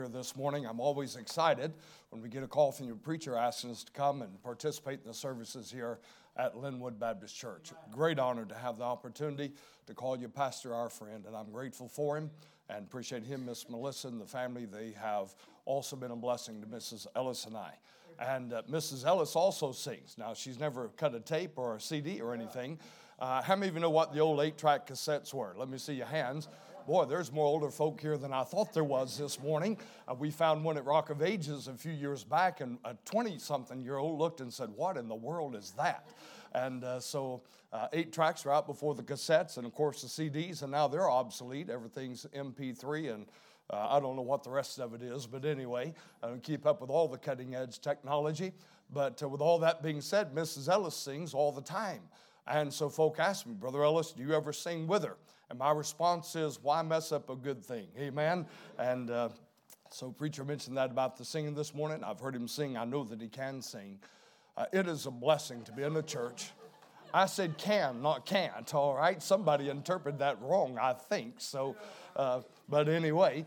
This morning. I'm always excited when we get a call from your preacher asking us to come and participate in the services here at Linwood Baptist Church. Great honor to have the opportunity to call you Pastor, our friend, and I'm grateful for him and appreciate him, Miss Melissa, and the family. They have also been a blessing to Mrs. Ellis and I. And Mrs. Ellis also sings. Now, she's never cut a tape or a CD or anything. How many of you know what the old 8-track cassettes were? Let me see your hands. Boy, there's more older folk here than I thought there was this morning. We found one at Rock of Ages a few years back, and a 20-something-year-old looked and said, "What in the world is that?" And so 8 tracks were out before the cassettes, and of course the CDs, and now they're obsolete. Everything's MP3, and I don't know what the rest of it is, but anyway, I don't keep up with all the cutting-edge technology. But with all that being said, Mrs. Ellis sings all the time. And so folk ask me, "Brother Ellis, do you ever sing with her?" And my response is, why mess up a good thing? Amen? And so preacher mentioned that about the singing this morning. I've heard him sing. I know that he can sing. It is a blessing to be in the church. I said can, not can't, all right? Somebody interpreted that wrong, I think. So, but anyway,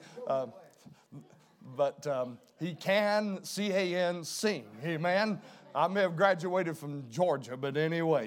he can, C-A-N, sing. Amen? I may have graduated from Georgia, but anyway,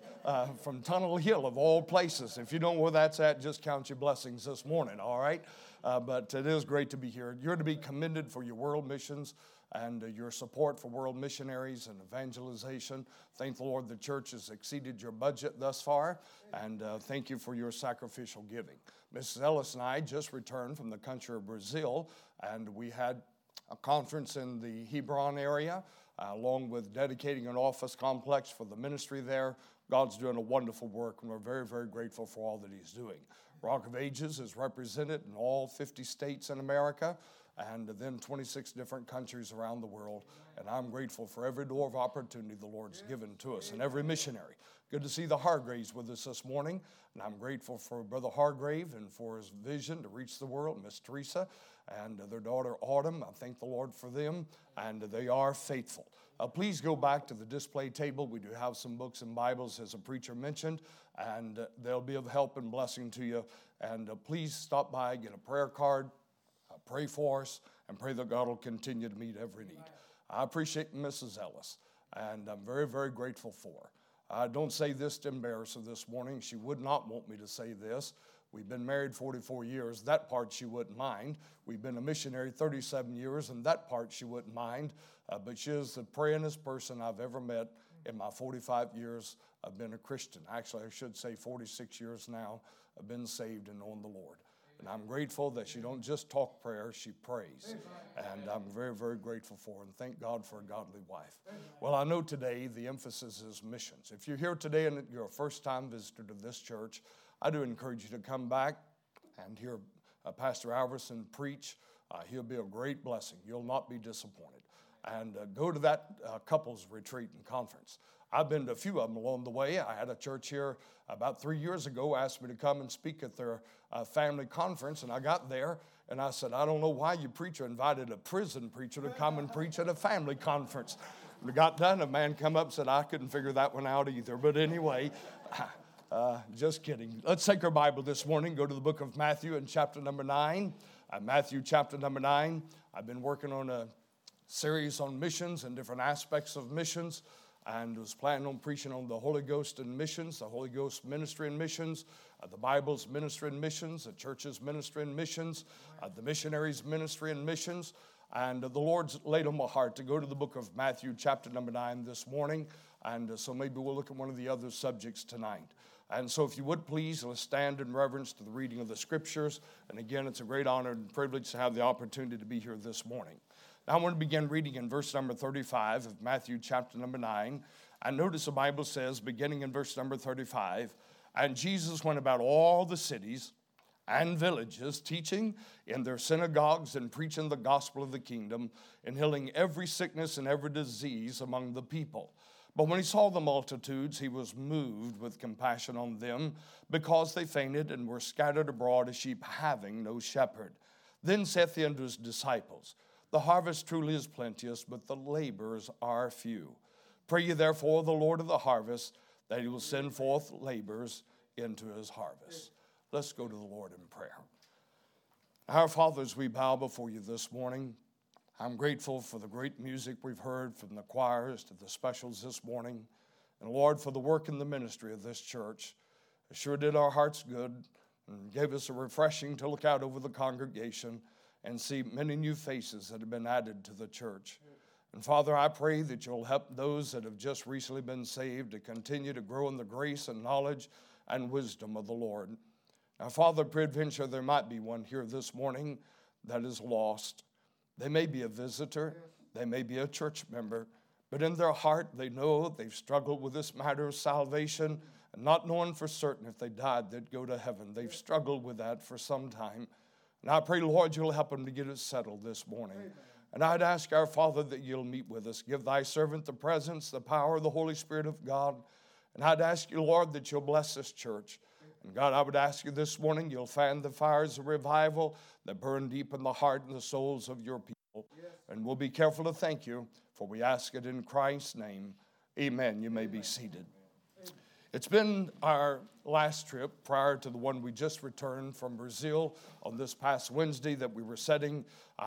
from Tunnel Hill of all places. If you don't know where that's at, just count your blessings this morning, all right? But it is great to be here. You're to be commended for your world missions and your support for world missionaries and evangelization. Thank the Lord the church has exceeded your budget thus far, and thank you for your sacrificial giving. Mrs. Ellis and I just returned from the country of Brazil, and we had a conference in the Hebron area, along with dedicating an office complex for the ministry there. God's doing a wonderful work, and we're very, very grateful for all that he's doing. Rock of Ages is represented in all 50 states in America, and then 26 different countries around the world. And I'm grateful for every door of opportunity the Lord's given to us, and every missionary. Good to see the Hargraves with us this morning, and I'm grateful for Brother Hargrave and for his vision to reach the world, Miss Teresa, and their daughter Autumn. I thank the Lord for them, and they are faithful. Please go back to the display table. We do have some books and Bibles, as a preacher mentioned, and they'll be of help and blessing to you. And please stop by, get a prayer card, pray for us, and pray that God will continue to meet every need. I appreciate Mrs. Ellis, and I'm very, very grateful for her. I don't say this to embarrass her this morning. She would not want me to say this. We've been married 44 years. That part she wouldn't mind. We've been a missionary 37 years, and that part she wouldn't mind. But she is the prayingest person I've ever met in my 45 years I've been a Christian. Actually, I should say 46 years now I've been saved and known the Lord. And I'm grateful that she don't just talk prayer, she prays. And I'm very, very grateful for her, and thank God for a godly wife. Well, I know today the emphasis is missions. If you're here today and you're a first-time visitor to this church, I do encourage you to come back and hear Pastor Alverson preach. He'll be a great blessing. You'll not be disappointed. And go to that couples retreat and conference. I've been to a few of them along the way. I had a church here about 3 years ago asked me to come and speak at their family conference, and I got there, and I said, "I don't know why you preacher invited a prison preacher to come and preach at a family conference." When I got done, a man come up and said, "I couldn't figure that one out either." But anyway, just kidding. Let's take our Bible this morning, go to the book of Matthew in chapter number 9. Matthew chapter number 9. I've been working on a series on missions and different aspects of missions, and was planning on preaching on the Holy Ghost and missions, the Holy Ghost ministry and missions, the Bible's ministry and missions, the church's ministry and missions, the missionaries' ministry and missions. And the Lord's laid on my heart to go to the book of Matthew chapter number 9 this morning, and so maybe we'll look at one of the other subjects tonight. And so if you would please, let's stand in reverence to the reading of the scriptures. And again, it's a great honor and privilege to have the opportunity to be here this morning. Now I want to begin reading in verse number 35 of Matthew chapter number 9. And notice the Bible says, beginning in verse number 35, "And Jesus went about all the cities and villages, teaching in their synagogues and preaching the gospel of the kingdom, and healing every sickness and every disease among the people. But when he saw the multitudes, he was moved with compassion on them, because they fainted and were scattered abroad as sheep having no shepherd. Then saith he unto his disciples, The harvest truly is plenteous, but the laborers are few. Pray ye therefore the Lord of the harvest, that he will send forth laborers into his harvest." Let's go to the Lord in prayer. Our fathers, we bow before you this morning. I'm grateful for the great music we've heard from the choirs to the specials this morning. And Lord, for the work in the ministry of this church. It sure did our hearts good and gave us a refreshing to look out over the congregation and see many new faces that have been added to the church. And Father, I pray that you'll help those that have just recently been saved to continue to grow in the grace and knowledge and wisdom of the Lord. Now, Father, peradventure there might be one here this morning that is lost. They may be a visitor, they may be a church member, but in their heart they know they've struggled with this matter of salvation and not knowing for certain if they died they'd go to heaven. They've struggled with that for some time. And I pray, Lord, you'll help them to get it settled this morning. And I'd ask our Father that you'll meet with us. Give thy servant the presence, the power of the Holy Spirit of God. And I'd ask you, Lord, that you'll bless this church. And God, I would ask you this morning, you'll fan the fires of revival that burn deep in the heart and the souls of your people. And we'll be careful to thank you, for we ask it in Christ's name. Amen. You may be seated. It's been our last trip prior to the one we just returned from Brazil on this past Wednesday that we were setting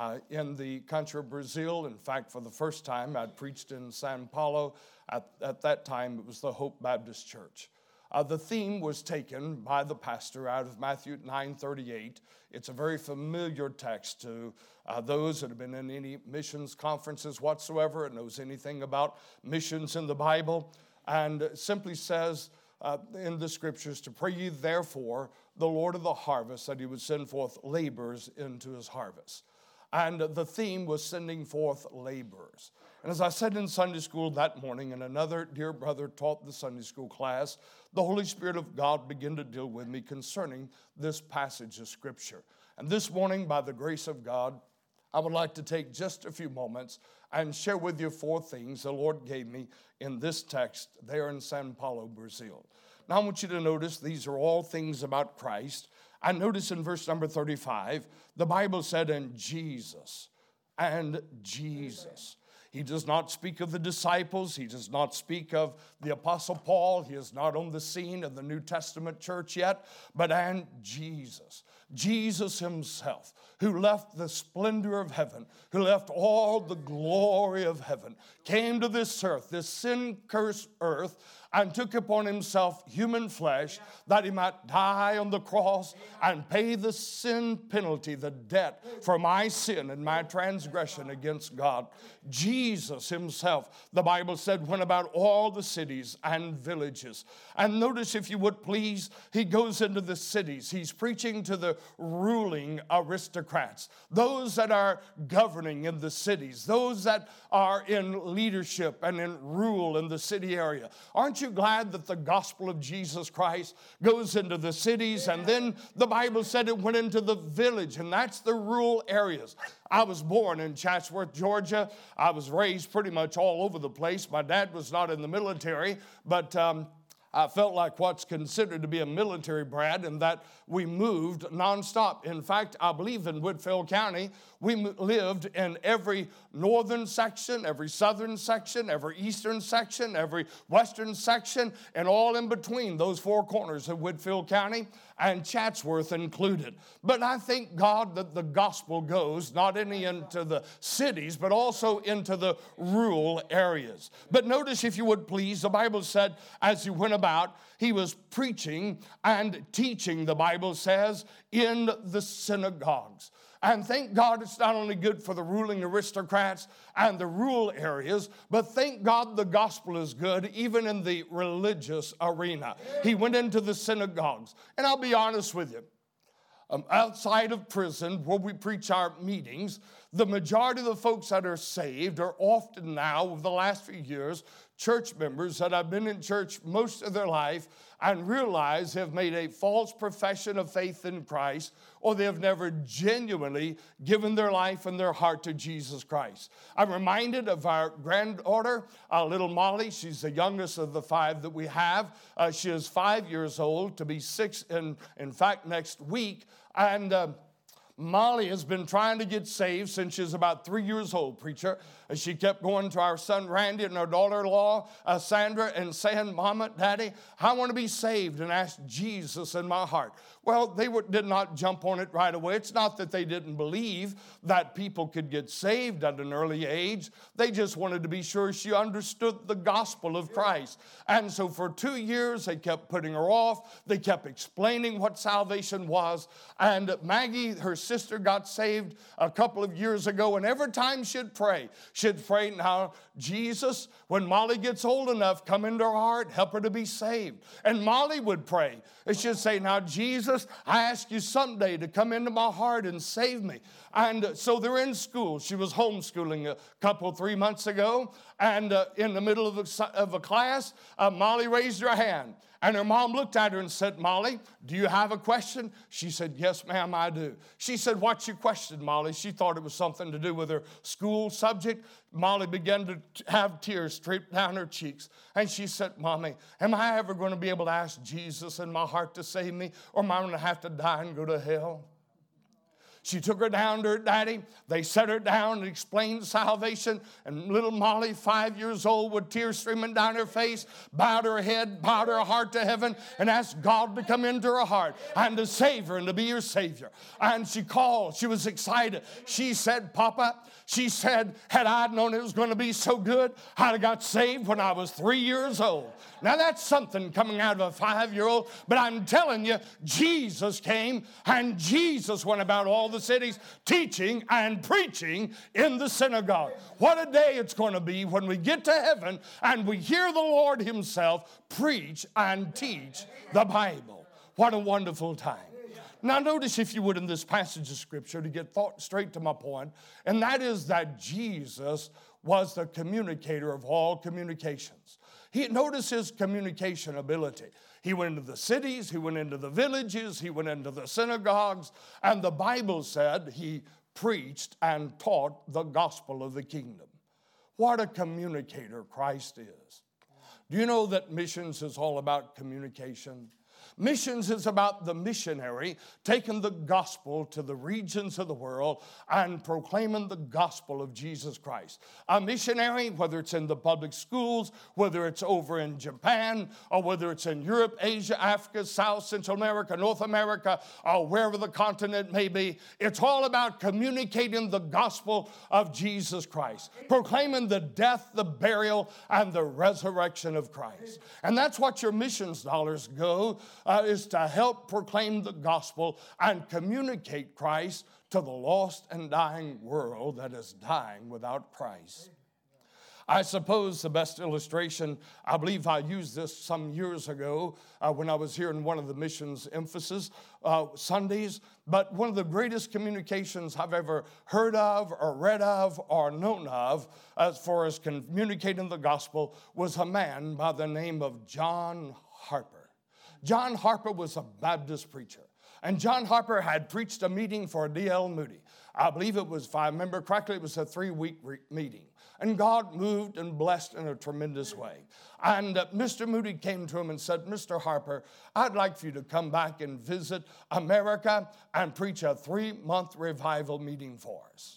in the country of Brazil. In fact, for the first time, I'd preached in Sao Paulo. At that time, it was the Hope Baptist Church. The theme was taken by the pastor out of Matthew 9:38. It's a very familiar text to those that have been in any missions conferences whatsoever and knows anything about missions in the Bible. And it simply says in the scriptures, to pray ye therefore the Lord of the harvest that he would send forth laborers into his harvest. And the theme was sending forth laborers. And as I said in Sunday school that morning, and another dear brother taught the Sunday school class, the Holy Spirit of God began to deal with me concerning this passage of Scripture. And this morning, by the grace of God, I would like to take just a few moments and share with you 4 things the Lord gave me in this text there in Sao Paulo, Brazil. Now I want you to notice these are all things about Christ. I notice in verse number 35, the Bible said, and Jesus. He does not speak of the disciples. He does not speak of the Apostle Paul. He is not on the scene of the New Testament church yet, but and Jesus. Jesus himself, who left the splendor of heaven, who left all the glory of heaven, came to this earth, this sin-cursed earth, and took upon himself human flesh that he might die on the cross and pay the sin penalty, the debt for my sin and my transgression against God. Jesus himself, the Bible said, went about all the cities and villages. And notice, if you would please, he goes into the cities. He's preaching to the ruling aristocrats, those that are governing in the cities, those that are in leadership and in rule in the city area. Aren't you glad that the gospel of Jesus Christ goes into the cities? And then the Bible said it went into the village, and that's the rural areas. I was born in Chatsworth, Georgia. I was raised pretty much all over the place. My dad was not in the military, but I felt like what's considered to be a military brat in that we moved nonstop. In fact, I believe in Woodfield County, we lived in every northern section, every southern section, every eastern section, every western section, and all in between those 4 corners of Woodfield County, and Chatsworth included. But I thank God that the gospel goes not only into the cities, but also into the rural areas. But notice, if you would please, the Bible said as he went about, he was preaching and teaching, the Bible says, in the synagogues. And thank God it's not only good for the ruling aristocrats and the rural areas, but thank God the gospel is good even in the religious arena. He went into the synagogues. And I'll be honest with you, outside of prison where we preach our meetings, the majority of the folks that are saved are often now, over the last few years, church members that have been in church most of their life and realize have made a false profession of faith in Christ, or they have never genuinely given their life and their heart to Jesus Christ. I'm reminded of our granddaughter, little Molly. She's the youngest of the 5 that we have. She is 5 years old, to be 6 in fact next week. And Molly has been trying to get saved since she was about 3 years old, preacher. She kept going to our son Randy and our daughter-in-law Sandra and saying, Mama, Daddy, I want to be saved and ask Jesus in my heart. Well, they did not jump on it right away. It's not that they didn't believe that people could get saved at an early age. They just wanted to be sure she understood the gospel of Christ. And so for 2 years, they kept putting her off. They kept explaining what salvation was. And Maggie, her sister, got saved a couple of years ago. And every time she'd pray, now, Jesus, when Molly gets old enough, come into her heart, help her to be saved. And Molly would pray. And she'd say, now, Jesus, I ask you someday to come into my heart and save me. And so they're in school. She was homeschooling a 3 months ago. And in the middle of a class, Molly raised her hand. And her mom looked at her and said, Molly, do you have a question? She said, yes, ma'am, I do. She said, what's your question, Molly? She thought it was something to do with her school subject. Molly began to have tears straight down her cheeks. And she said, Mommy, am I ever going to be able to ask Jesus in my heart to save me? Or am I going to have to die and go to hell? She took her down to her daddy. They set her down and explained salvation. And little Molly, 5 years old, with tears streaming down her face, bowed her head, bowed her heart to heaven, and asked God to come into her heart and to save her and to be her Savior. And she called. She was excited. She said, Papa, she said, had I known it was going to be so good, I'd have got saved when I was 3 years old. Now that's something coming out of a 5-year-old, but I'm telling you, Jesus came and Jesus went about all the cities teaching and preaching in the synagogue. What a day it's going to be when we get to heaven and we hear the Lord himself preach and teach the Bible. What a wonderful time. Now notice, if you would, in this passage of Scripture, to get straight to my point, and that is that Jesus was the communicator of all communications. Notice his communication ability. He went into the cities, he went into the villages, he went into the synagogues, and the Bible said he preached and taught the gospel of the kingdom. What a communicator Christ is. Do you know that missions is all about communication? Missions is about the missionary taking the gospel to the regions of the world and proclaiming the gospel of Jesus Christ. A missionary, whether it's in the public schools, whether it's over in Japan, or whether it's in Europe, Asia, Africa, South, Central America, North America, or wherever the continent may be, it's all about communicating the gospel of Jesus Christ, proclaiming the death, the burial, and the resurrection of Christ. And that's what your missions dollars go, is to help proclaim the gospel and communicate Christ to the lost and dying world that is dying without Christ. I suppose the best illustration, I believe I used this some years ago when I was here in one of the missions emphasis Sundays, but one of the greatest communications I've ever heard of or read of or known of as far as communicating the gospel was a man by the name of John Harper. John Harper was a Baptist preacher. And John Harper had preached a meeting for D.L. Moody. I believe it was, if I remember correctly, it was a 3-week meeting. And God moved and blessed in a tremendous way. And Mr. Moody came to him and said, Mr. Harper, I'd like for you to come back and visit America and preach a 3-month revival meeting for us.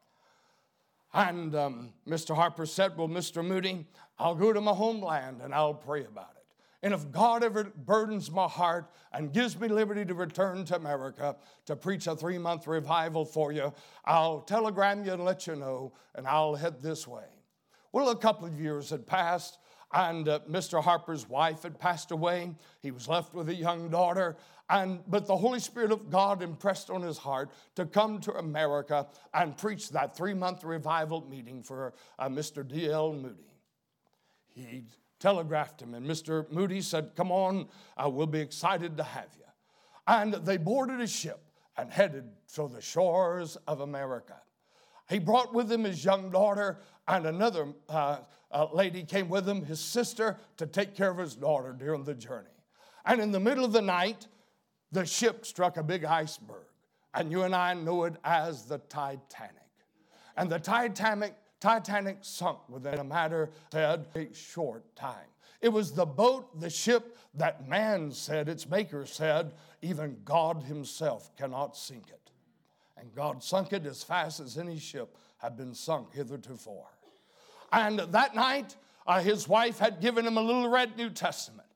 And Mr. Harper said, well, Mr. Moody, I'll go to my homeland and I'll pray about it. And if God ever burdens my heart and gives me liberty to return to America to preach a 3-month revival for you, I'll telegram you and let you know, and I'll head this way. Well, a couple of years had passed, and Mr. Harper's wife had passed away. He was left with a young daughter, but the Holy Spirit of God impressed on his heart to come to America and preach that 3-month revival meeting for Mr. D.L. Moody. He telegraphed him, and Mr. Moody said, come on, we'll be excited to have you. And they boarded a ship and headed for the shores of America. He brought with him his young daughter, and another lady came with him, his sister, to take care of his daughter during the journey. And in the middle of the night, the ship struck a big iceberg, and you and I know it as the Titanic. And the Titanic sunk within a matter of a short time. It was the boat, the ship, that man said, its maker said, even God himself cannot sink it. And God sunk it as fast as any ship had been sunk hitherto. And that night, his wife had given him a little red New Testament.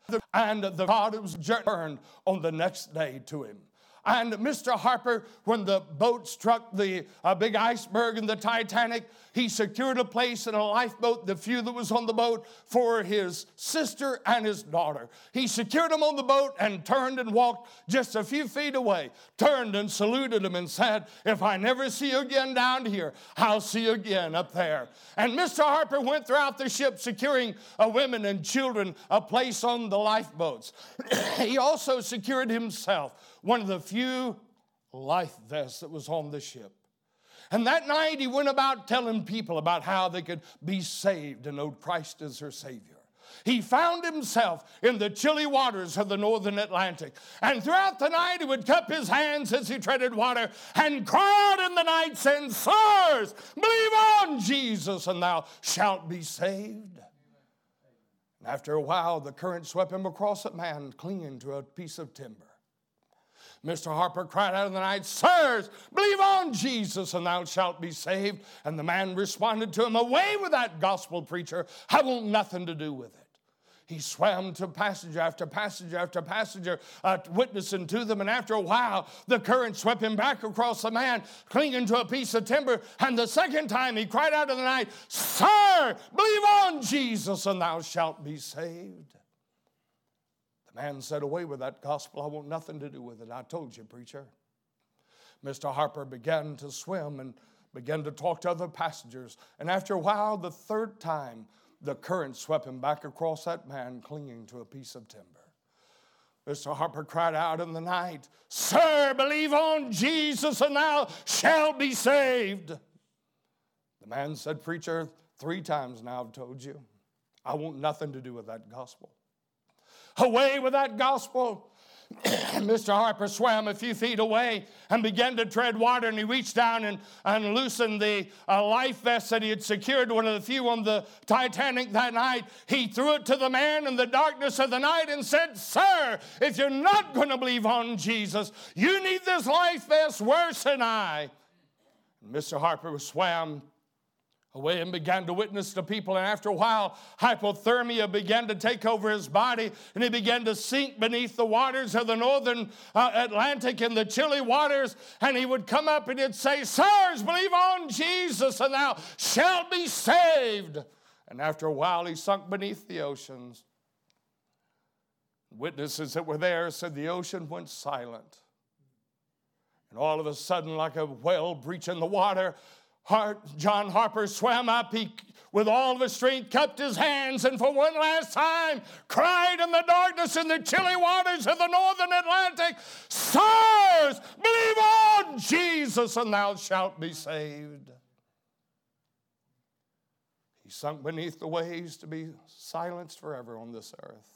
And the God was returned on the next day to him. And Mr. Harper, when the boat struck the big iceberg in the Titanic, he secured a place in a lifeboat, the few that was on the boat, for his sister and his daughter. He secured them on the boat and turned and walked just a few feet away, turned and saluted them and said, if I never see you again down here, I'll see you again up there. And Mr. Harper went throughout the ship securing women and children a place on the lifeboats. He also secured himself one of the few life vests that was on the ship. And that night he went about telling people about how they could be saved and know Christ as their Savior. He found himself in the chilly waters of the northern Atlantic. And throughout the night he would cup his hands as he treaded water and cry out in the night saying, sirs, believe on Jesus and thou shalt be saved. And after a while the current swept him across a man clinging to a piece of timber. Mr. Harper cried out in the night, sirs, believe on Jesus and thou shalt be saved. And the man responded to him, away with that gospel preacher. I want nothing to do with it. He swam to passenger after passenger after passenger, witnessing to them. And after a while, the current swept him back across the man, clinging to a piece of timber. And the second time he cried out in the night, sir, believe on Jesus and thou shalt be saved. Man said, away with that gospel. I want nothing to do with it. I told you, preacher. Mr. Harper began to swim and began to talk to other passengers. And after a while, the third time, the current swept him back across that man clinging to a piece of timber. Mr. Harper cried out in the night, sir, believe on Jesus and thou shalt be saved. The man said, preacher, 3 times now I've told you. I want nothing to do with that gospel. Away with that gospel. Mr. Harper swam a few feet away and began to tread water, and he reached down and loosened the life vest that he had secured, one of the few on the Titanic that night. He threw it to the man in the darkness of the night and said, sir, if you're not going to believe on Jesus, you need this life vest worse than I. And Mr. Harper swam away and began to witness to people. And after a while, hypothermia began to take over his body, and he began to sink beneath the waters of the northern Atlantic in the chilly waters. And he would come up and he'd say, sirs, believe on Jesus and thou shalt be saved. And after a while, he sunk beneath the oceans. Witnesses that were there said the ocean went silent. And all of a sudden, like a whale breaching the water, John Harper swam up. He, with all of his strength, cupped his hands and for one last time cried in the darkness in the chilly waters of the northern Atlantic, sirs, believe on Jesus and thou shalt be saved. He sunk beneath the waves to be silenced forever on this earth.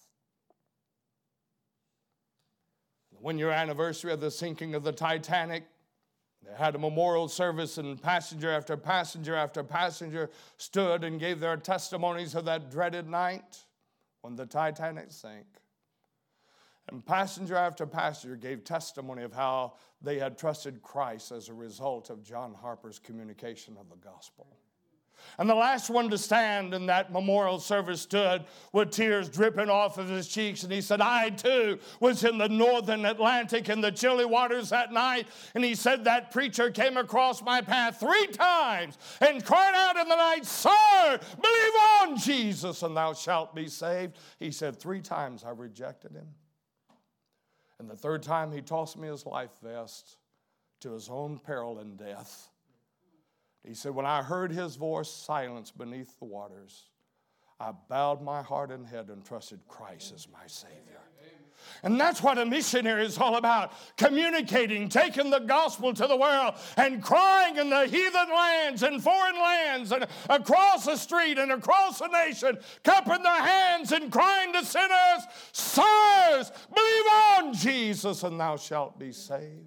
The 1-year anniversary of the sinking of the Titanic, they had a memorial service, and passenger after passenger after passenger stood and gave their testimonies of that dreaded night when the Titanic sank. And passenger after passenger gave testimony of how they had trusted Christ as a result of John Harper's communication of the gospel. And the last one to stand in that memorial service stood with tears dripping off of his cheeks. And he said, I too was in the northern Atlantic in the chilly waters that night. And he said that preacher came across my path 3 times and cried out in the night, sir, believe on Jesus and thou shalt be saved. He said 3 times I rejected him. And the 3rd time he tossed me his life vest to his own peril and death. He said, when I heard his voice silenced beneath the waters, I bowed my heart and head and trusted Christ as my Savior. And that's what a missionary is all about. Communicating, taking the gospel to the world and crying in the heathen lands and foreign lands and across the street and across the nation, cupping their hands and crying to sinners, sirs, believe on Jesus and thou shalt be saved.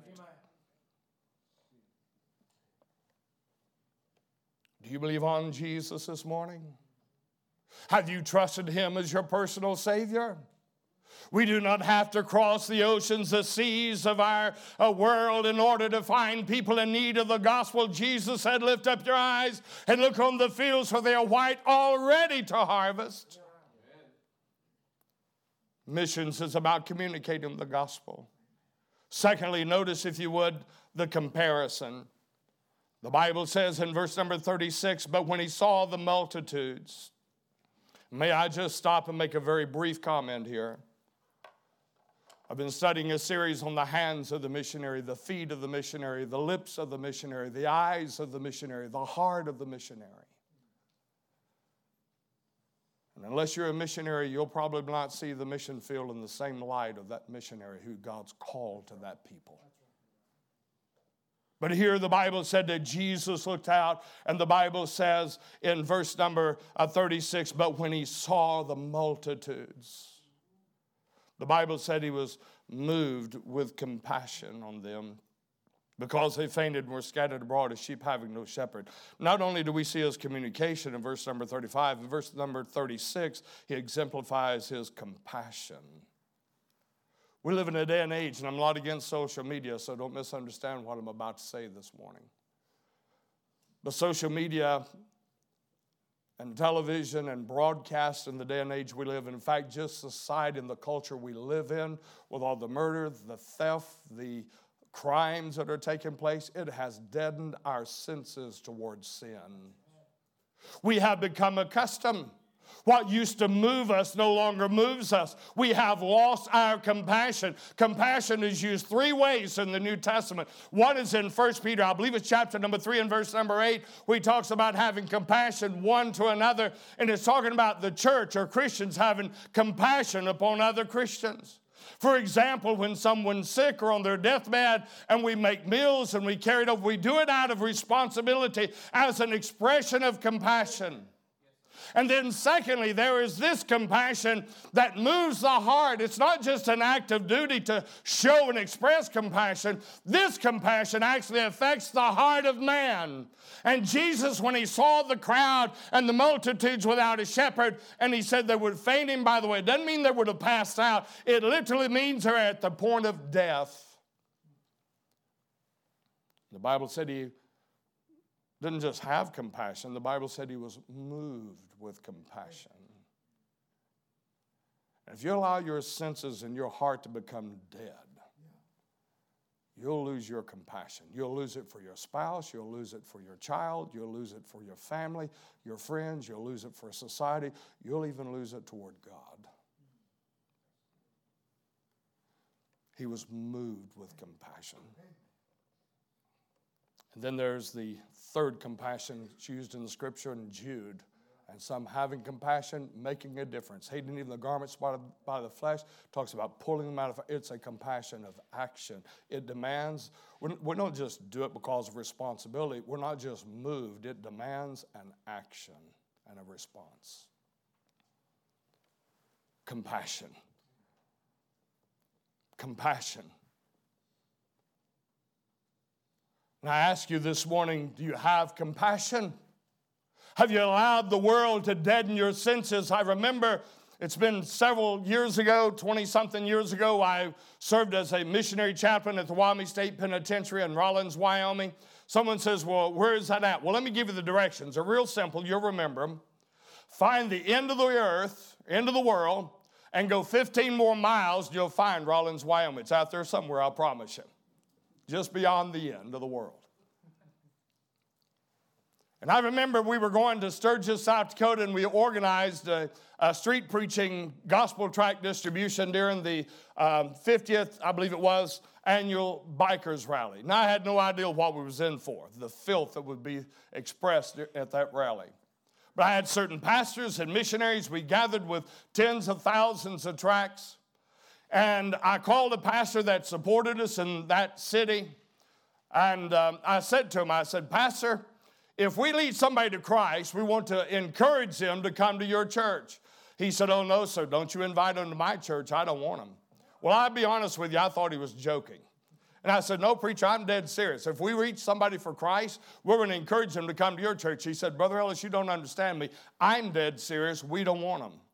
Do you believe on Jesus this morning? Have you trusted him as your personal Savior? We do not have to cross the oceans, the seas of our world in order to find people in need of the gospel. Jesus said, lift up your eyes and look on the fields, for they are white, all ready to harvest. Missions is about communicating the gospel. Secondly, notice, if you would, the comparison. The Bible says in verse number 36, but when he saw the multitudes. May I just stop and make a very brief comment here? I've been studying a series on the hands of the missionary, the feet of the missionary, the lips of the missionary, the eyes of the missionary, the heart of the missionary. And unless you're a missionary, you'll probably not see the mission field in the same light of that missionary who God's called to that people. But here the Bible said that Jesus looked out, and the Bible says in verse number 36, but when he saw the multitudes, the Bible said he was moved with compassion on them because they fainted and were scattered abroad as sheep having no shepherd. Not only do we see his communication in verse number 35, in verse number 36, he exemplifies his compassion. We live in a day and age, and I'm not against social media, so don't misunderstand what I'm about to say this morning. But social media and television and broadcast in the day and age we live in fact, just society and the culture we live in, with all the murder, the theft, the crimes that are taking place, it has deadened our senses towards sin. We have become accustomed. What used to move us no longer moves us. We have lost our compassion. Compassion is used three ways in the New Testament. One is in 1 Peter, I believe it's chapter number 3 and verse number 8, where he talks about having compassion one to another. And it's talking about the church or Christians having compassion upon other Christians. For example, when someone's sick or on their deathbed and we make meals and we carry it over, we do it out of responsibility as an expression of compassion. And then secondly, there is this compassion that moves the heart. It's not just an act of duty to show and express compassion. This compassion actually affects the heart of man. And Jesus, when he saw the crowd and the multitudes without a shepherd, and he said they would faint him, by the way, it doesn't mean they would have passed out. It literally means they're at the point of death. The Bible said he didn't just have compassion. The Bible said he was moved with compassion. And if you allow your senses and your heart to become dead, you'll lose your compassion. You'll lose it for your spouse. You'll lose it for your child. You'll lose it for your family, your friends. You'll lose it for society. You'll even lose it toward God. He was moved with compassion. And then there's the third compassion that's used in the scripture in Jude. And some having compassion, making a difference. Hating even the garments spotted by the flesh, talks about pulling them out of, it's a compassion of action. It demands, we don't just do it because of responsibility. We're not just moved. It demands an action and a response. Compassion. Compassion. And I ask you this morning, do you have compassion? Have you allowed the world to deaden your senses? I remember it's been several years ago, 20-something years ago, I served as a missionary chaplain at the Wyoming State Penitentiary in Rawlins, Wyoming. Someone says, well, where is that at? Well, let me give you the directions. They're real simple. You'll remember them. Find the end of the earth, end of the world, and go 15 more miles, and you'll find Rawlins, Wyoming. It's out there somewhere, I promise you. Just beyond the end of the world. And I remember we were going to Sturgis, South Dakota, and we organized a street preaching gospel tract distribution during the 50th, I believe it was, annual bikers rally. And I had no idea what we was in for, the filth that would be expressed at that rally. But I had certain pastors and missionaries. We gathered with tens of thousands of tracts. And I called a pastor that supported us in that city. And I said to him, I said, Pastor, if we lead somebody to Christ, we want to encourage them to come to your church. He said, oh, no, sir, don't you invite them to my church. I don't want them. Well, I'll be honest with you, I thought he was joking. And I said, no, preacher, I'm dead serious. If we reach somebody for Christ, we're going to encourage them to come to your church. He said, Brother Ellis, you don't understand me. I'm dead serious. We don't want them.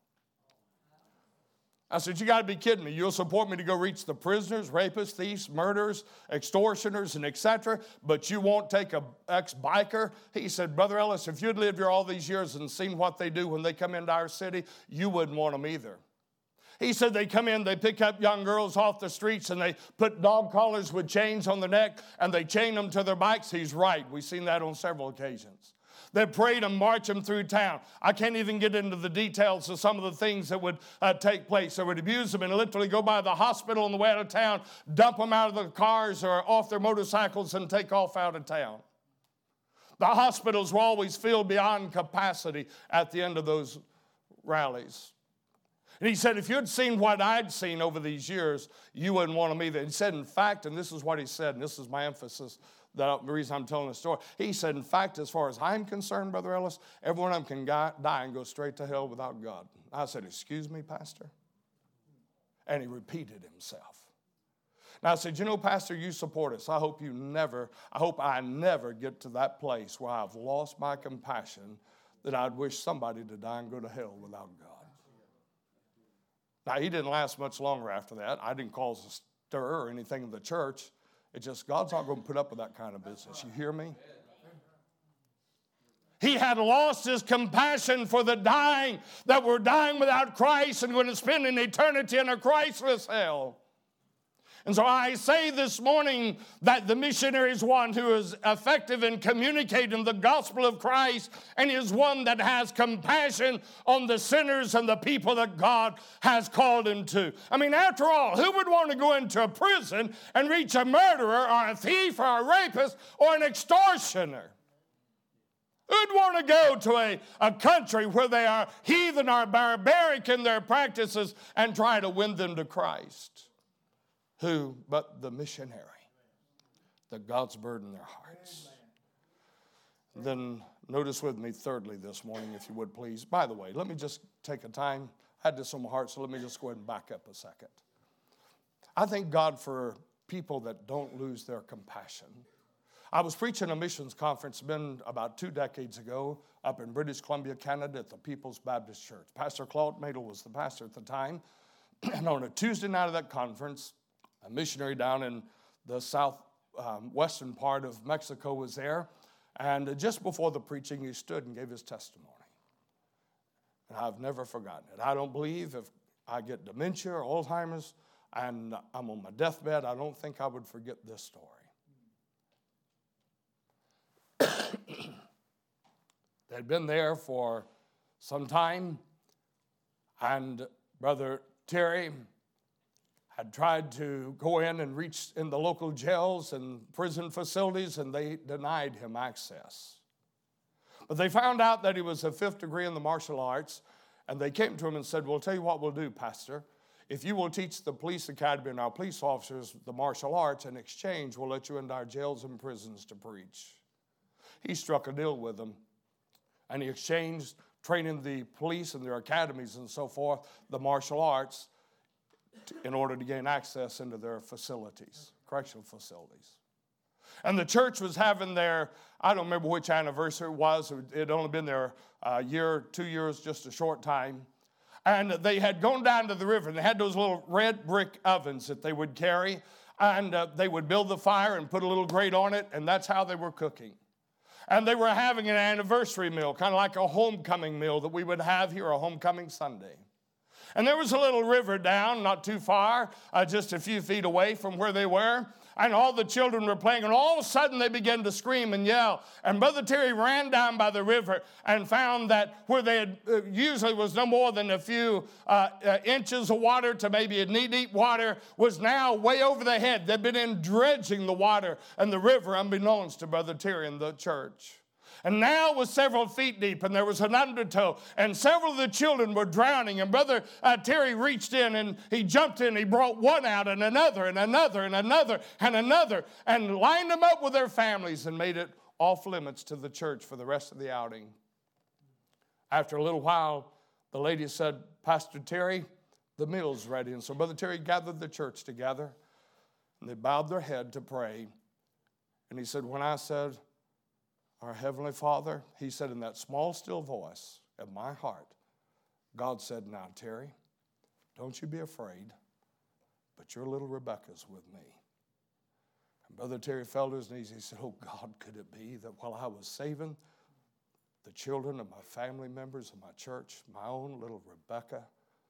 I said, you got to be kidding me. You'll support me to go reach the prisoners, rapists, thieves, murderers, extortioners, and etc., but you won't take an ex-biker? He said, Brother Ellis, if you'd lived here all these years and seen what they do when they come into our city, you wouldn't want them either. He said they come in, they pick up young girls off the streets, and they put dog collars with chains on their neck, and they chain them to their bikes. He's right. We've seen that on several occasions. They prayed and march them through town. I can't even get into the details of some of the things that would take place. They would abuse them and literally go by the hospital on the way out of town, dump them out of the cars or off their motorcycles and take off out of town. The hospitals were always filled beyond capacity at the end of those rallies. And he said, if you'd seen what I'd seen over these years, you wouldn't want to be there. He said, in fact, and this is what he said, and this is my emphasis, the reason I'm telling the story. He said, in fact, as far as I'm concerned, Brother Ellis, every one of them can die and go straight to hell without God. I said, excuse me, Pastor? And he repeated himself. Now I said, you know, Pastor, you support us. I hope I never get to that place where I've lost my compassion that I'd wish somebody to die and go to hell without God. Now, he didn't last much longer after that. I didn't cause a stir or anything in the church. It's just God's not going to put up with that kind of business. You hear me? He had lost his compassion for the dying that were dying without Christ and going to spend an eternity in a Christless hell. And so I say this morning that the missionary is one who is effective in communicating the gospel of Christ and is one that has compassion on the sinners and the people that God has called him to. I mean, after all, who would want to go into a prison and reach a murderer or a thief or a rapist or an extortioner? Who'd want to go to a country where they are heathen or barbaric in their practices and try to win them to Christ? Who but the missionary that God's burdened their hearts? Then notice with me thirdly this morning, if you would please. By the way, let me just take a time. I had this on my heart, so let me just go ahead and back up a second. I thank God for people that don't lose their compassion. I was preaching a missions conference, been about 2 decades ago, up in British Columbia, Canada, at the People's Baptist Church. Pastor Claude Madel was the pastor at the time. And on a Tuesday night of that conference, a missionary down in the southwestern part of Mexico was there. And just before the preaching, he stood and gave his testimony. And I've never forgotten it. I don't believe if I get dementia or Alzheimer's and I'm on my deathbed, I don't think I would forget this story. They'd been there for some time, and Brother Terry had tried to go in and reach in the local jails and prison facilities, and they denied him access. But they found out that he was a 5th degree in the martial arts, and they came to him and said, well, tell you what we'll do, Pastor. If you will teach the police academy and our police officers the martial arts, in exchange, we'll let you into our jails and prisons to preach. He struck a deal with them, and he exchanged training the police and their academies and so forth, the martial arts, in order to gain access into their facilities, correctional facilities. And the church was having their, I don't remember which anniversary it was. It had only been there a year, 2 years, just a short time. And they had gone down to the river, and they had those little red brick ovens that they would carry. And they would build the fire and put a little grate on it, and that's how they were cooking. And they were having an anniversary meal, kind of like a homecoming meal that we would have here, a homecoming Sunday. And there was a little river down, not too far, just a few feet away from where they were. And all the children were playing, and all of a sudden they began to scream and yell. And Brother Terry ran down by the river and found that where they had usually was no more than a few inches of water to maybe a knee-deep water was now way over their head. They'd been in dredging the water and the river unbeknownst to Brother Terry and the church. And now it was several feet deep, and there was an undertow, and several of the children were drowning. And Brother Terry reached in, and he jumped in. He brought one out, and another, and another, and another, and another, and lined them up with their families and made it off limits to the church for the rest of the outing. After a little while, the lady said, Pastor Terry, the meal's ready. And so Brother Terry gathered the church together, and they bowed their head to pray. And he said, when I said, our Heavenly Father, he said in that small, still voice of my heart, God said, now, Terry, don't you be afraid, but your little Rebecca's with me. And Brother Terry fell to his knees. He said, oh, God, could it be that while I was saving the children of my family members of my church, my own little Rebecca,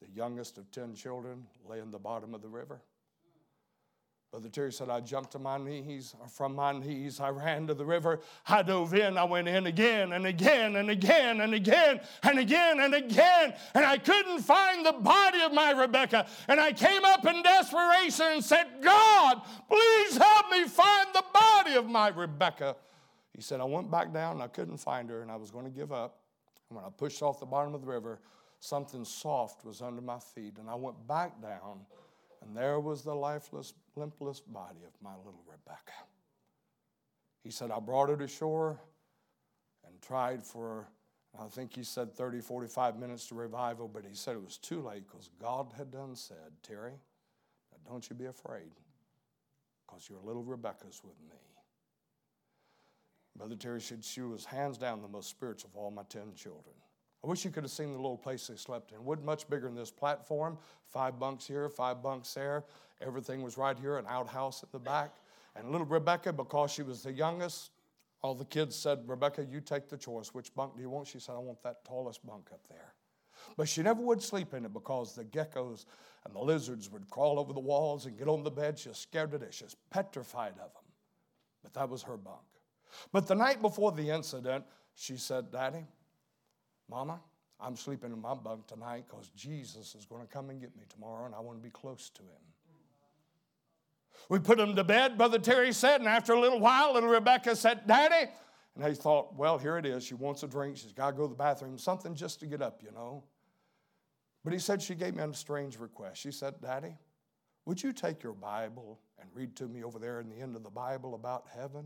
the youngest of 10 children, lay in the bottom of the river. Brother Terry said, I jumped to my knees, or from my knees, I ran to the river, I dove in, I went in again and again and again and again and again and again, and I couldn't find the body of my Rebecca. And I came up in desperation and said, God, please help me find the body of my Rebecca. He said, I went back down and I couldn't find her, and I was going to give up. And when I pushed off the bottom of the river, something soft was under my feet, and I went back down. And there was the lifeless, limpless body of my little Rebecca. He said, I brought her to shore and tried for, I think he said 30, 45 minutes to revive her, but he said it was too late because God had done said, Terry, now don't you be afraid because your little Rebecca's with me. Brother Terry said she was hands down the most spiritual of all my 10 children. I wish you could have seen the little place they slept in. It wasn't much bigger than this platform. 5 bunks here, 5 bunks there. Everything was right here, an outhouse at the back. And little Rebecca, because she was the youngest, all the kids said, Rebecca, you take the choice. Which bunk do you want? She said, I want that tallest bunk up there. But she never would sleep in it because the geckos and the lizards would crawl over the walls and get on the bed. She was scared to death. She was petrified of them. But that was her bunk. But the night before the incident, she said, Daddy, Mama, I'm sleeping in my bunk tonight because Jesus is going to come and get me tomorrow, and I want to be close to him. We put him to bed, Brother Terry said, and after a little while, little Rebecca said, Daddy. And he thought, well, here it is. She wants a drink. She's got to go to the bathroom, something just to get up, you know. But he said she gave me a strange request. She said, Daddy, would you take your Bible and read to me over there in the end of the Bible about heaven?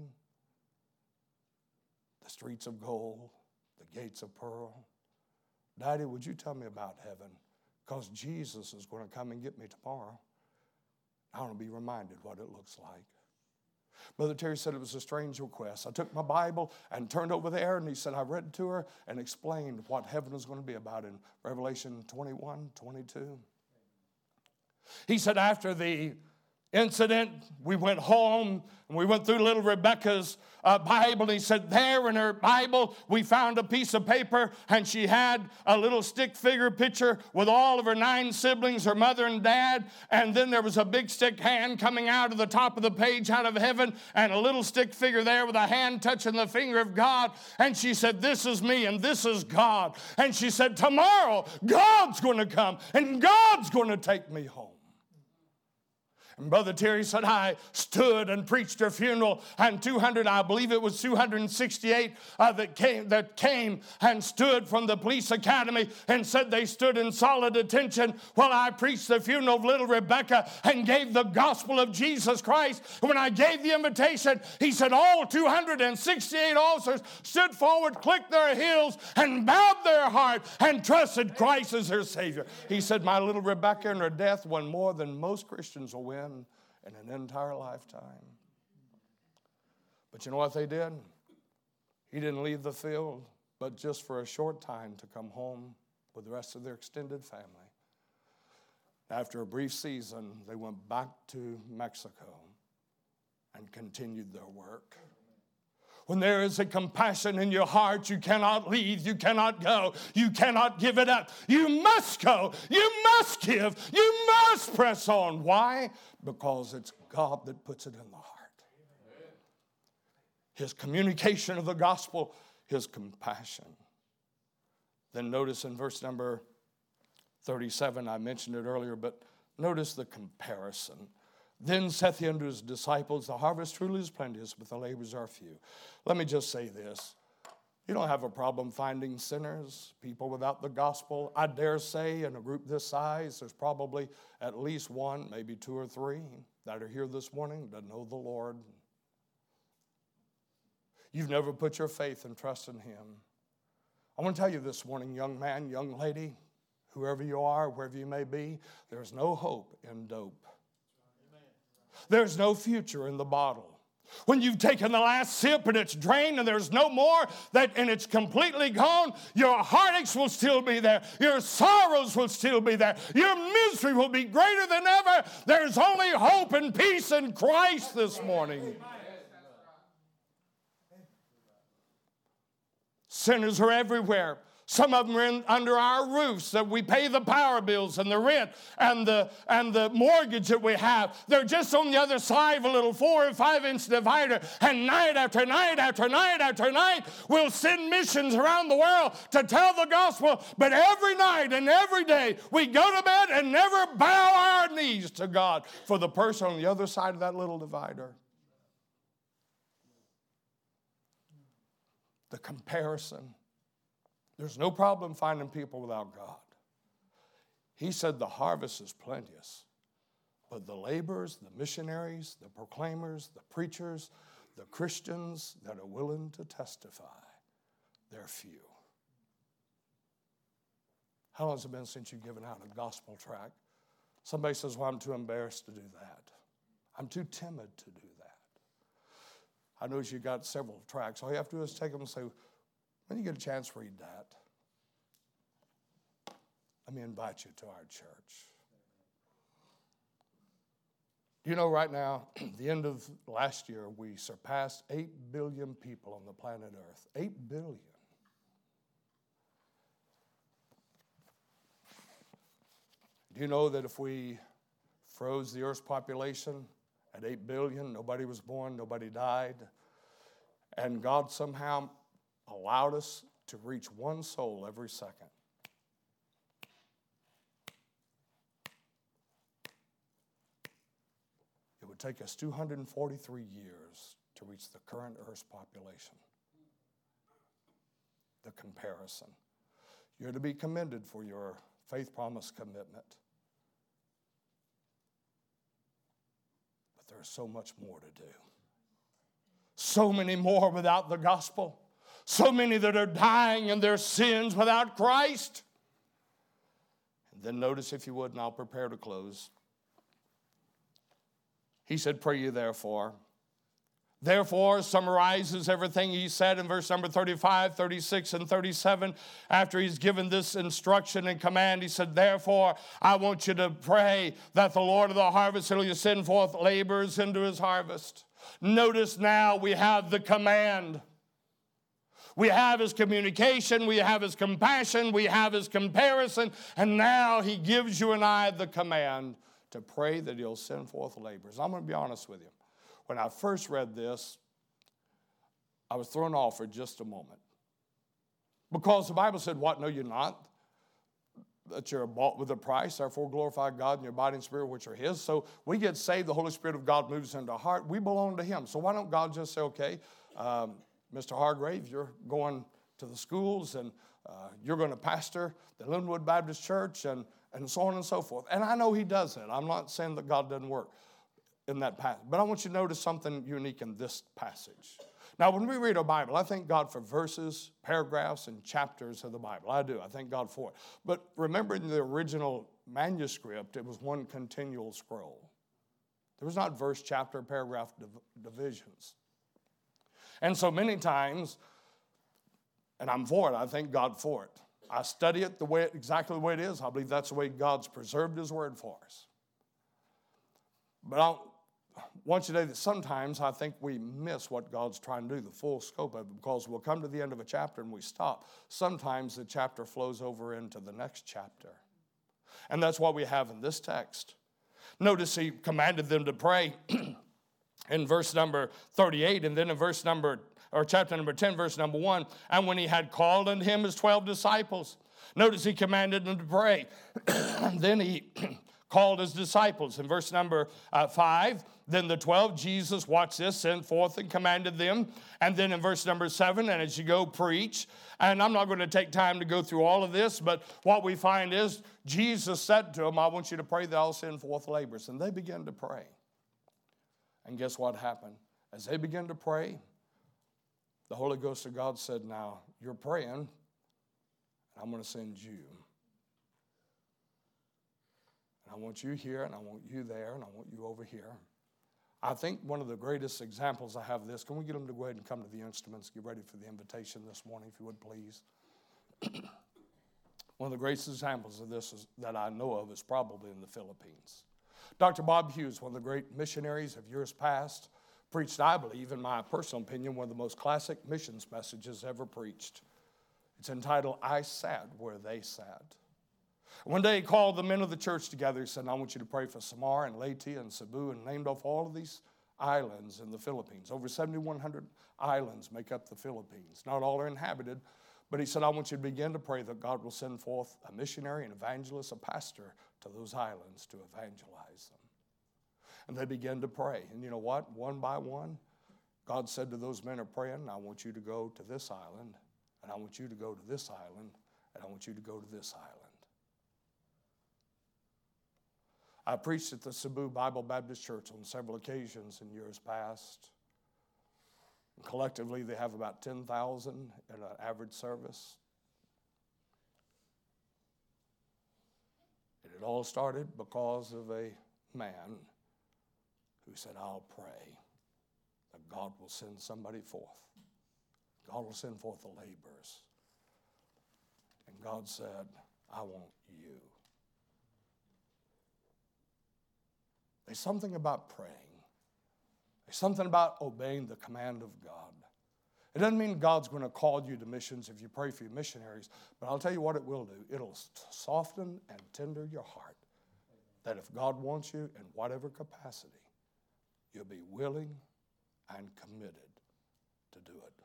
The streets of gold, the gates of pearl. Daddy, would you tell me about heaven? Because Jesus is going to come and get me tomorrow. I want to be reminded what it looks like. Brother Terry said it was a strange request. I took my Bible and turned over there, and he said I read to her and explained what heaven was going to be about in Revelation 21, 22. He said after the incident, we went home and we went through little Rebecca's Bible, and he said there in her Bible we found a piece of paper, and she had a little stick figure picture with all of her 9 siblings, her mother and dad, and then there was a big stick hand coming out of the top of the page out of heaven, and a little stick figure there with a hand touching the finger of God, and she said, this is me and this is God, and she said, tomorrow God's going to come and God's going to take me home. And Brother Terry said, I stood and preached her funeral, and 268 that came and stood from the police academy and said they stood in solid attention while I preached the funeral of little Rebecca and gave the gospel of Jesus Christ. And when I gave the invitation, he said all 268 officers stood forward, clicked their heels, and bowed their heart and trusted Christ as their Savior. He said, my little Rebecca in her death won more than most Christians will win in an entire lifetime. But you know what they did? He didn't leave the field, but just for a short time to come home with the rest of their extended family. After a brief season, they went back to Mexico and continued their work. When there is a compassion in your heart, you cannot leave, you cannot go, you cannot give it up. You must go, you must give, you must press on. Why? Because it's God that puts it in the heart. His communication of the gospel, his compassion. Then notice in verse number 37, I mentioned it earlier, but notice the comparison. Then saith he unto his disciples, the harvest truly is plenteous, but the laborers are few. Let me just say this. You don't have a problem finding sinners, people without the gospel. I dare say in a group this size, there's probably at least 1, maybe 2 or 3 that are here this morning that know the Lord. You've never put your faith and trust in him. I want to tell you this morning, young man, young lady, whoever you are, wherever you may be, there's no hope in dope. There's no future in the bottle. When you've taken the last sip and it's drained and there's no more, and it's completely gone, your heartaches will still be there. Your sorrows will still be there. Your misery will be greater than ever. There's only hope and peace in Christ this morning. Sinners are everywhere. Some of them are under our roofs that we pay the power bills and the rent and the mortgage that we have. They're just on the other side of a little 4 or 5 inch divider. And night after night after night after night, we'll send missions around the world to tell the gospel. But every night and every day, we go to bed and never bow our knees to God for the person on the other side of that little divider. The comparison. There's no problem finding people without God. He said the harvest is plenteous, but the laborers, the missionaries, the proclaimers, the preachers, the Christians that are willing to testify, they're few. How long has it been since you've given out a gospel tract? Somebody says, well, I'm too embarrassed to do that. I'm too timid to do that. I notice you got several tracts. All you have to do is take them and say, when you get a chance, read that. Let me invite you to our church. You know, right now, the end of last year, we surpassed 8 billion people on the planet Earth. 8 billion. Do you know that if we froze the Earth's population at 8 billion, nobody was born, nobody died, and God somehow allowed us to reach one soul every second? It would take us 243 years to reach the current Earth's population. The comparison. You're to be commended for your faith promise commitment. But there's so much more to do. So many more without the gospel. So many that are dying in their sins without Christ. And then notice, if you would, and I'll prepare to close. He said, pray ye therefore. Therefore summarizes everything he said in verse number 35, 36, and 37. After he's given this instruction and command, he said, therefore, I want you to pray that the Lord of the harvest will send forth laborers into his harvest. Notice now we have the command. We have his communication, we have his compassion, we have his comparison, and now he gives you and I the command to pray that he'll send forth laborers. I'm going to be honest with you. When I first read this, I was thrown off for just a moment. Because the Bible said, what, know you not that you're bought with a price, therefore glorify God in your body and spirit, which are his. So we get saved, the Holy Spirit of God moves into our heart. We belong to him. So why don't God just say, okay, Mr. Hargrave, you're going to the schools and you're going to pastor the Linwood Baptist Church and so on and so forth. And I know he does that. I'm not saying that God doesn't work in that passage. But I want you to notice something unique in this passage. Now, when we read our Bible, I thank God for verses, paragraphs, and chapters of the Bible. I do. I thank God for it. But remember, in the original manuscript, it was one continual scroll. There was not verse, chapter, paragraph divisions. And so many times, and I'm for it, I thank God for it. I study it exactly the way it is. I believe that's the way God's preserved his word for us. But I want you to know that sometimes I think we miss what God's trying to do, the full scope of it, because we'll come to the end of a chapter and we stop. Sometimes the chapter flows over into the next chapter. And that's what we have in this text. Notice he commanded them to pray in verse number 38, and then in chapter number 10, verse number 1, and when he had called unto him his 12 disciples, notice he commanded them to pray. Then he called his disciples. In verse number 5, then the 12, Jesus, watch this, sent forth and commanded them. And then in verse number 7, and as you go, preach. And I'm not going to take time to go through all of this, but what we find is Jesus said to them, I want you to pray that I'll send forth laborers. And they began to pray. And guess what happened? As they began to pray, the Holy Ghost of God said, now, you're praying, and I'm going to send you. And I want you here, and I want you there, and I want you over here. I think one of the greatest examples I have of this, can we get them to go ahead and come to the instruments, get ready for the invitation this morning, if you would, please. One of the greatest examples of this that I know of is probably in the Philippines. Dr. Bob Hughes, one of the great missionaries of years past, preached, I believe, in my personal opinion, one of the most classic missions messages ever preached. It's entitled, I Sat Where They Sat. One day he called the men of the church together. He said, I want you to pray for Samar and Leyte and Cebu, and named off all of these islands in the Philippines. Over 7,100 islands make up the Philippines. Not all are inhabited, but he said, I want you to begin to pray that God will send forth a missionary, an evangelist, a pastor to those islands to evangelize them. And they began to pray. And you know what? One by one, God said to those men who are praying, I want you to go to this island, and I want you to go to this island, and I want you to go to this island. I preached at the Cebu Bible Baptist Church on several occasions in years past. And collectively, they have about 10,000 in an average service. And it all started because of a man who said, I'll pray that God will send somebody forth. God will send forth the laborers. And God said, I want you. There's something about praying. There's something about obeying the command of God. It doesn't mean God's going to call you to missions if you pray for your missionaries, but I'll tell you what it will do. It'll soften and tender your heart that if God wants you in whatever capacity, you'll be willing and committed to do it.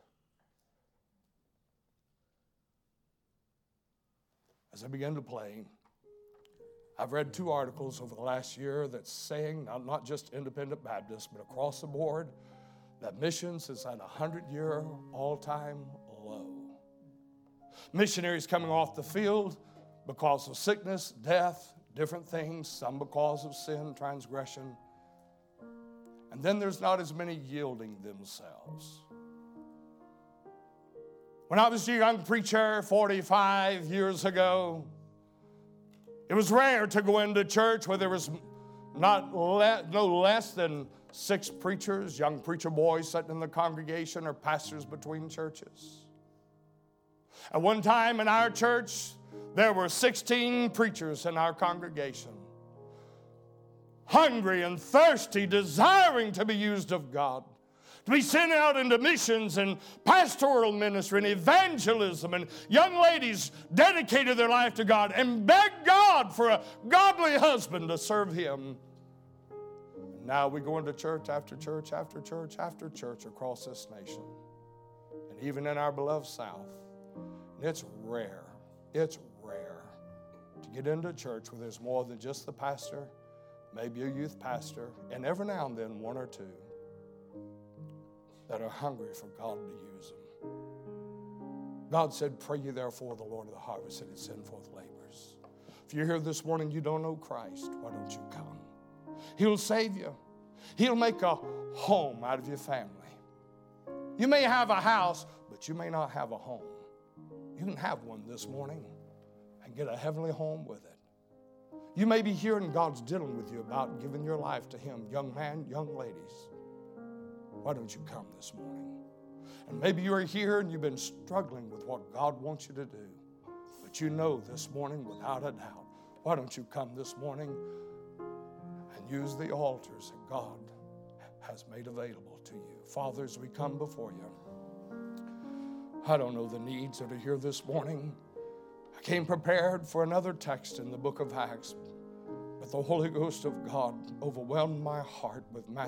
As I began to play, I've read 2 articles over the last year that's saying, not just independent Baptists, but across the board, that missions is at a 100-year all-time low. Missionaries coming off the field because of sickness, death, different things, some because of sin, transgression. And then there's not as many yielding themselves. When I was a young preacher 45 years ago, it was rare to go into church where there was no less than 6 preachers, young preacher boys sitting in the congregation, or pastors between churches. At one time in our church, there were 16 preachers in our congregation, hungry and thirsty, desiring to be used of God, to be sent out into missions and pastoral ministry and evangelism, and young ladies dedicated their life to God and begged God for a godly husband to serve Him. And now we go into church after church after church after church across this nation, and even in our beloved South. And it's rare to get into a church where there's more than just the pastor, maybe a youth pastor, and every now and then 1 or 2 that are hungry for God to use them. God said, pray ye therefore the Lord of the harvest that He'd send forth laborers. If you're here this morning, you don't know Christ, why don't you come? He'll save you. He'll make a home out of your family. You may have a house, but you may not have a home. You can have one this morning and get a heavenly home with it. You may be here and God's dealing with you about giving your life to Him, young man, young ladies. Why don't you come this morning? And maybe you're here and you've been struggling with what God wants you to do. But you know this morning, without a doubt, why don't you come this morning and use the altars that God has made available to you? Father, as we come before you, I don't know the needs that are here this morning. I came prepared for another text in the book of Acts, but the Holy Ghost of God overwhelmed my heart with Matthew